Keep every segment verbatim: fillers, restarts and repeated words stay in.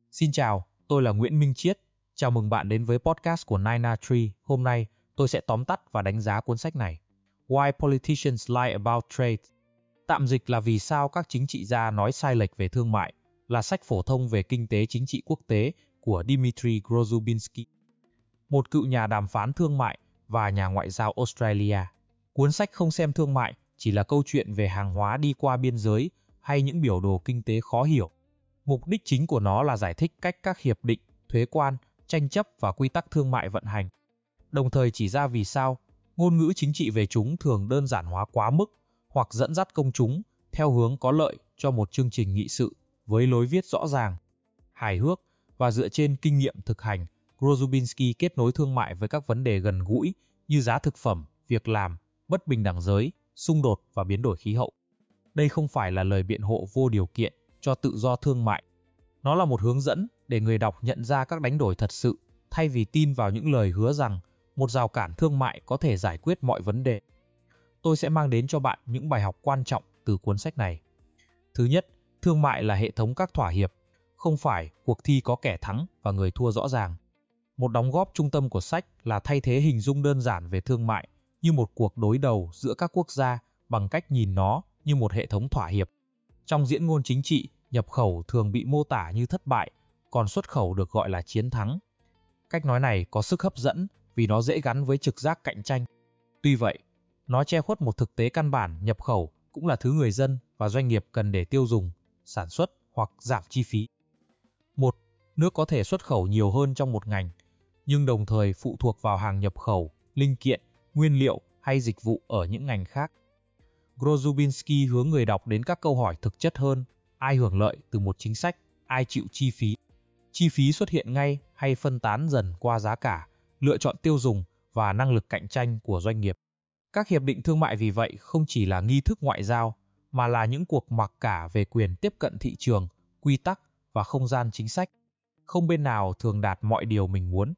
Xin chào, tôi là Nguyễn Minh Chiết. Chào mừng bạn đến với podcast của nine a Tree. Hôm nay, tôi sẽ tóm tắt và đánh giá cuốn sách này. Why Politicians Lie About Trade. Tạm dịch là Vì sao các chính trị gia nói sai lệch về thương mại, là sách phổ thông về kinh tế chính trị quốc tế của Dmitry Grozubinsky, một cựu nhà đàm phán thương mại và nhà ngoại giao Australia. Cuốn sách không xem thương mại chỉ là câu chuyện về hàng hóa đi qua biên giới hay những biểu đồ kinh tế khó hiểu. Mục đích chính của nó là giải thích cách các hiệp định, thuế quan, tranh chấp và quy tắc thương mại vận hành, đồng thời chỉ ra vì sao ngôn ngữ chính trị về chúng thường đơn giản hóa quá mức hoặc dẫn dắt công chúng theo hướng có lợi cho một chương trình nghị sự với lối viết rõ ràng, hài hước và dựa trên kinh nghiệm thực hành. Grozubinsky kết nối thương mại với các vấn đề gần gũi như giá thực phẩm, việc làm, bất bình đẳng giới, xung đột và biến đổi khí hậu. Đây không phải là lời biện hộ vô điều kiện cho tự do thương mại. Nó là một hướng dẫn để người đọc nhận ra các đánh đổi thật sự, thay vì tin vào những lời hứa rằng một rào cản thương mại có thể giải quyết mọi vấn đề. Tôi sẽ mang đến cho bạn những bài học quan trọng từ cuốn sách này. Thứ nhất, thương mại là hệ thống các thỏa hiệp, không phải cuộc thi có kẻ thắng và người thua rõ ràng. Một đóng góp trung tâm của sách là thay thế hình dung đơn giản về thương mại như một cuộc đối đầu giữa các quốc gia bằng cách nhìn nó như một hệ thống thỏa hiệp. Trong diễn ngôn chính trị, nhập khẩu thường bị mô tả như thất bại, còn xuất khẩu được gọi là chiến thắng. Cách nói này có sức hấp dẫn vì nó dễ gắn với trực giác cạnh tranh. Tuy vậy, nó che khuất một thực tế căn bản: nhập khẩu cũng là thứ người dân và doanh nghiệp cần để tiêu dùng, sản xuất hoặc giảm chi phí. Một nước có thể xuất khẩu nhiều hơn trong một ngành, nhưng đồng thời phụ thuộc vào hàng nhập khẩu, linh kiện, nguyên liệu hay dịch vụ ở những ngành khác. Grozubinsky hướng người đọc đến các câu hỏi thực chất hơn: ai hưởng lợi từ một chính sách, ai chịu chi phí? Chi phí xuất hiện ngay hay phân tán dần qua giá cả, lựa chọn tiêu dùng và năng lực cạnh tranh của doanh nghiệp. Các hiệp định thương mại vì vậy không chỉ là nghi thức ngoại giao, mà là những cuộc mặc cả về quyền tiếp cận thị trường, quy tắc và không gian chính sách. Không bên nào thường đạt mọi điều mình muốn.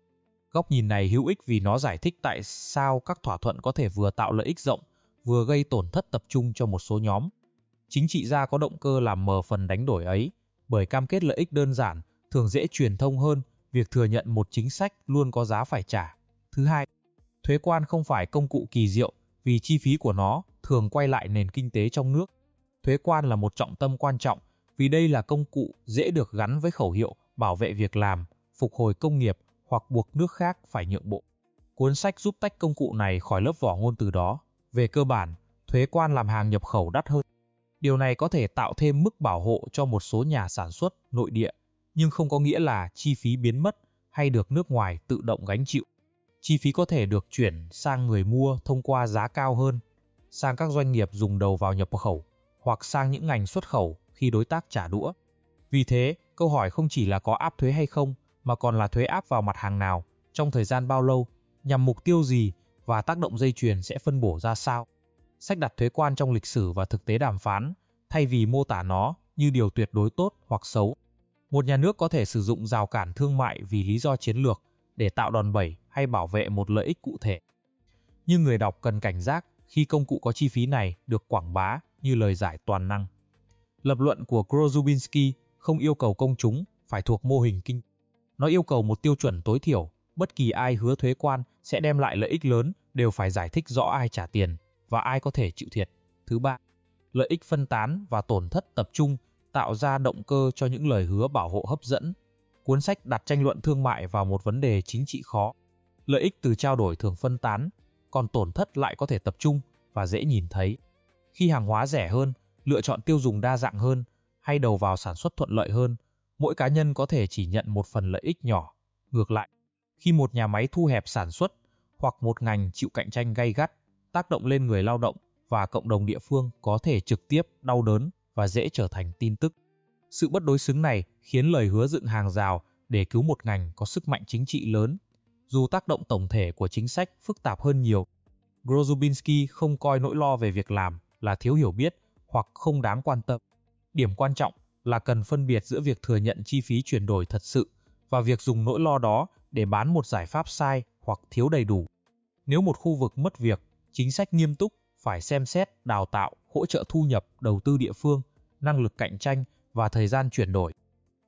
Góc nhìn này hữu ích vì nó giải thích tại sao các thỏa thuận có thể vừa tạo lợi ích rộng, vừa gây tổn thất tập trung cho một số nhóm. Chính trị gia có động cơ làm mờ phần đánh đổi ấy, bởi cam kết lợi ích đơn giản thường dễ truyền thông hơn việc thừa nhận một chính sách luôn có giá phải trả. Thứ hai, thuế quan không phải công cụ kỳ diệu vì chi phí của nó thường quay lại nền kinh tế trong nước. Thuế quan là một trọng tâm quan trọng vì đây là công cụ dễ được gắn với khẩu hiệu bảo vệ việc làm, phục hồi công nghiệp hoặc buộc nước khác phải nhượng bộ. Cuốn sách giúp tách công cụ này khỏi lớp vỏ ngôn từ đó. Về cơ bản, thuế quan làm hàng nhập khẩu đắt hơn. Điều này có thể tạo thêm mức bảo hộ cho một số nhà sản xuất nội địa, nhưng không có nghĩa là chi phí biến mất hay được nước ngoài tự động gánh chịu. Chi phí có thể được chuyển sang người mua thông qua giá cao hơn, sang các doanh nghiệp dùng đầu vào nhập khẩu, hoặc sang những ngành xuất khẩu khi đối tác trả đũa. Vì thế, câu hỏi không chỉ là có áp thuế hay không, mà còn là thuế áp vào mặt hàng nào, trong thời gian bao lâu, nhằm mục tiêu gì và tác động dây chuyền sẽ phân bổ ra sao. Sách đặt thuế quan trong lịch sử và thực tế đàm phán, thay vì mô tả nó như điều tuyệt đối tốt hoặc xấu. Một nhà nước có thể sử dụng rào cản thương mại vì lý do chiến lược để tạo đòn bẩy hay bảo vệ một lợi ích cụ thể. Nhưng người đọc cần cảnh giác khi công cụ có chi phí này được quảng bá như lời giải toàn năng. Lập luận của Grozubinsky không yêu cầu công chúng phải thuộc mô hình kinh. Nó yêu cầu một tiêu chuẩn tối thiểu: bất kỳ ai hứa thuế quan sẽ đem lại lợi ích lớn đều phải giải thích rõ ai trả tiền và ai có thể chịu thiệt. Thứ ba, lợi ích phân tán và tổn thất tập trung tạo ra động cơ cho những lời hứa bảo hộ hấp dẫn. Cuốn sách đặt tranh luận thương mại vào một vấn đề chính trị khó. Lợi ích từ trao đổi thường phân tán, còn tổn thất lại có thể tập trung và dễ nhìn thấy. Khi hàng hóa rẻ hơn, lựa chọn tiêu dùng đa dạng hơn, hay đầu vào sản xuất thuận lợi hơn, mỗi cá nhân có thể chỉ nhận một phần lợi ích nhỏ. Ngược lại, khi một nhà máy thu hẹp sản xuất hoặc một ngành chịu cạnh tranh gay gắt, tác động lên người lao động và cộng đồng địa phương có thể trực tiếp đau đớn và dễ trở thành tin tức. Sự bất đối xứng này khiến lời hứa dựng hàng rào để cứu một ngành có sức mạnh chính trị lớn, dù tác động tổng thể của chính sách phức tạp hơn nhiều. Grozubinsky không coi nỗi lo về việc làm là thiếu hiểu biết hoặc không đáng quan tâm. Điểm quan trọng là cần phân biệt giữa việc thừa nhận chi phí chuyển đổi thật sự và việc dùng nỗi lo đó để bán một giải pháp sai hoặc thiếu đầy đủ. Nếu một khu vực mất việc, chính sách nghiêm túc phải xem xét đào tạo, hỗ trợ thu nhập, đầu tư địa phương, năng lực cạnh tranh và thời gian chuyển đổi.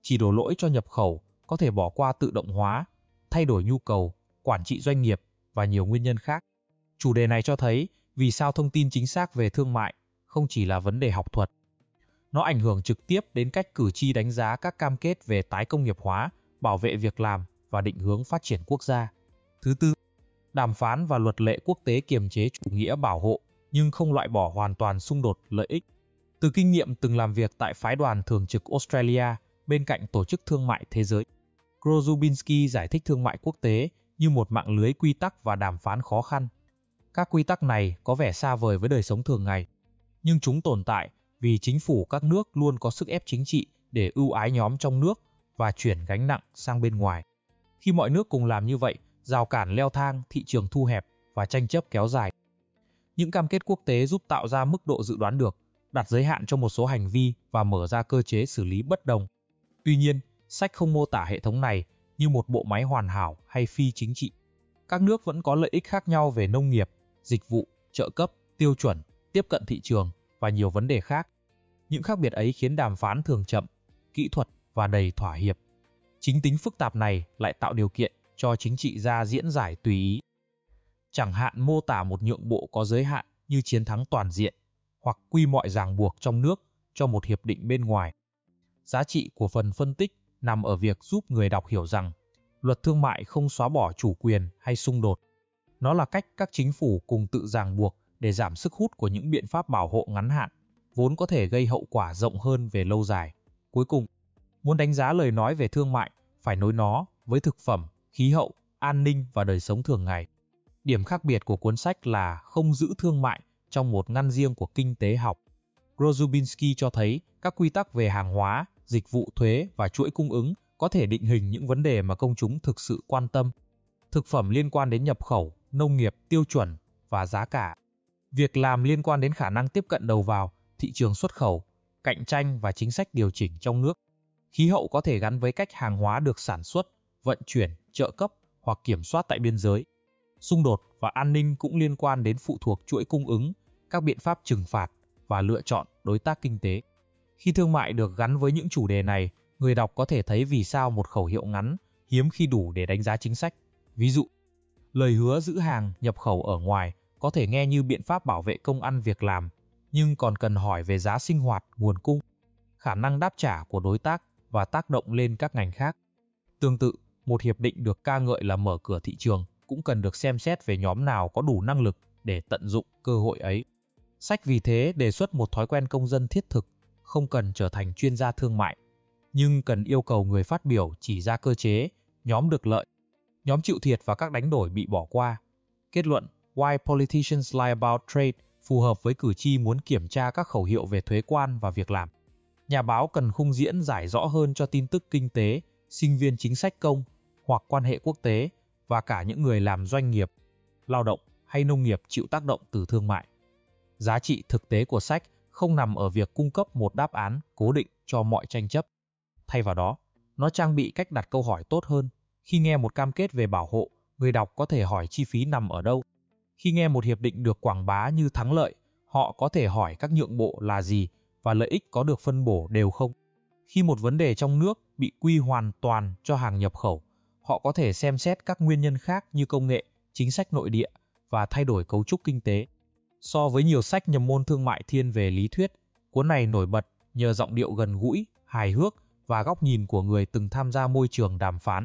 chỉ đổ lỗi cho nhập khẩu, có thể bỏ qua tự động hóa, thay đổi nhu cầu, quản trị doanh nghiệp và nhiều nguyên nhân khác. Chủ đề này cho thấy vì sao thông tin chính xác về thương mại không chỉ là vấn đề học thuật. Nó ảnh hưởng trực tiếp đến cách cử tri đánh giá các cam kết về tái công nghiệp hóa, bảo vệ việc làm và định hướng phát triển quốc gia. Thứ tư, đàm phán và luật lệ quốc tế kiềm chế chủ nghĩa bảo hộ nhưng không loại bỏ hoàn toàn xung đột lợi ích. Từ kinh nghiệm từng làm việc tại phái đoàn thường trực Australia bên cạnh Tổ chức Thương mại Thế giới, Grozubinski giải thích thương mại quốc tế như một mạng lưới quy tắc và đàm phán khó khăn. Các quy tắc này có vẻ xa vời với đời sống thường ngày, nhưng chúng tồn tại vì chính phủ các nước luôn có sức ép chính trị để ưu ái nhóm trong nước và chuyển gánh nặng sang bên ngoài. Khi mọi nước cùng làm như vậy, rào cản leo thang, thị trường thu hẹp và tranh chấp kéo dài. Những cam kết quốc tế giúp tạo ra mức độ dự đoán được, đặt giới hạn cho một số hành vi và mở ra cơ chế xử lý bất đồng. Tuy nhiên, sách không mô tả hệ thống này như một bộ máy hoàn hảo hay phi chính trị. Các nước vẫn có lợi ích khác nhau về nông nghiệp, dịch vụ, trợ cấp, tiêu chuẩn, tiếp cận thị trường và nhiều vấn đề khác. Những khác biệt ấy khiến đàm phán thường chậm, kỹ thuật và đầy thỏa hiệp. Chính tính phức tạp này lại tạo điều kiện cho chính trị gia diễn giải tùy ý. Chẳng hạn mô tả một nhượng bộ có giới hạn như chiến thắng toàn diện, hoặc quy mọi ràng buộc trong nước cho một hiệp định bên ngoài. Giá trị của phần phân tích nằm ở việc giúp người đọc hiểu rằng luật thương mại không xóa bỏ chủ quyền hay xung đột. Nó là cách các chính phủ cùng tự ràng buộc để giảm sức hút của những biện pháp bảo hộ ngắn hạn, vốn có thể gây hậu quả rộng hơn về lâu dài. Cuối cùng, muốn đánh giá lời nói về thương mại, phải nối nó với thực phẩm, khí hậu, an ninh và đời sống thường ngày. Điểm khác biệt của cuốn sách là không giữ thương mại trong một ngăn riêng của kinh tế học. Grozubinski cho thấy các quy tắc về hàng hóa, dịch vụ thuế và chuỗi cung ứng có thể định hình những vấn đề mà công chúng thực sự quan tâm. Thực phẩm liên quan đến nhập khẩu, nông nghiệp, tiêu chuẩn và giá cả. Việc làm liên quan đến khả năng tiếp cận đầu vào, thị trường xuất khẩu, cạnh tranh và chính sách điều chỉnh trong nước. Khí hậu có thể gắn với cách hàng hóa được sản xuất, vận chuyển, trợ cấp hoặc kiểm soát tại biên giới. Xung đột và an ninh cũng liên quan đến phụ thuộc chuỗi cung ứng, các biện pháp trừng phạt và lựa chọn đối tác kinh tế. Khi thương mại được gắn với những chủ đề này, người đọc có thể thấy vì sao một khẩu hiệu ngắn hiếm khi đủ để đánh giá chính sách. Ví dụ, lời hứa giữ hàng nhập khẩu ở ngoài có thể nghe như biện pháp bảo vệ công ăn việc làm, nhưng còn cần hỏi về giá sinh hoạt, nguồn cung, khả năng đáp trả của đối tác và tác động lên các ngành khác. Tương tự, một hiệp định được ca ngợi là mở cửa thị trường cũng cần được xem xét về nhóm nào có đủ năng lực để tận dụng cơ hội ấy. Sách vì thế đề xuất một thói quen công dân thiết thực, không cần trở thành chuyên gia thương mại, nhưng cần yêu cầu người phát biểu chỉ ra cơ chế, nhóm được lợi, nhóm chịu thiệt và các đánh đổi bị bỏ qua. Kết luận, Why Politicians Lie About Trade phù hợp với cử tri muốn kiểm tra các khẩu hiệu về thuế quan và việc làm. Nhà báo cần khung diễn giải rõ hơn cho tin tức kinh tế, sinh viên chính sách công hoặc quan hệ quốc tế và cả những người làm doanh nghiệp, lao động hay nông nghiệp chịu tác động từ thương mại. Giá trị thực tế của sách không nằm ở việc cung cấp một đáp án cố định cho mọi tranh chấp. Thay vào đó, nó trang bị cách đặt câu hỏi tốt hơn. Khi nghe một cam kết về bảo hộ, người đọc có thể hỏi chi phí nằm ở đâu. Khi nghe một hiệp định được quảng bá như thắng lợi, họ có thể hỏi các nhượng bộ là gì và lợi ích có được phân bổ đều không. Khi một vấn đề trong nước bị quy hoàn toàn cho hàng nhập khẩu, họ có thể xem xét các nguyên nhân khác như công nghệ, chính sách nội địa và thay đổi cấu trúc kinh tế. So với nhiều sách nhập môn thương mại thiên về lý thuyết, cuốn này nổi bật nhờ giọng điệu gần gũi, hài hước và góc nhìn của người từng tham gia môi trường đàm phán.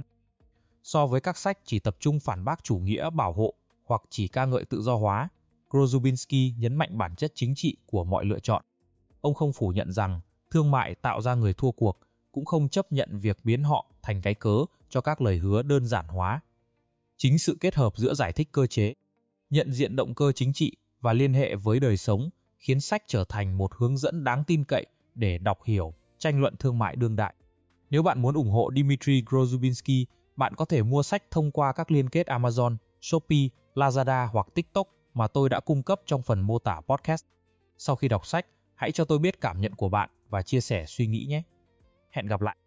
So với các sách chỉ tập trung phản bác chủ nghĩa bảo hộ hoặc chỉ ca ngợi tự do hóa, Grozubinski nhấn mạnh bản chất chính trị của mọi lựa chọn. Ông không phủ nhận rằng thương mại tạo ra người thua cuộc, cũng không chấp nhận việc biến họ thành cái cớ cho các lời hứa đơn giản hóa. Chính sự kết hợp giữa giải thích cơ chế, nhận diện động cơ chính trị và liên hệ với đời sống khiến sách trở thành một hướng dẫn đáng tin cậy để đọc hiểu tranh luận thương mại đương đại. Nếu bạn muốn ủng hộ Dmitry Grozubinski, bạn có thể mua sách thông qua các liên kết Amazon, Shopee, Lazada hoặc TikTok mà tôi đã cung cấp trong phần mô tả podcast. Sau khi đọc sách, hãy cho tôi biết cảm nhận của bạn và chia sẻ suy nghĩ nhé. Hẹn gặp lại!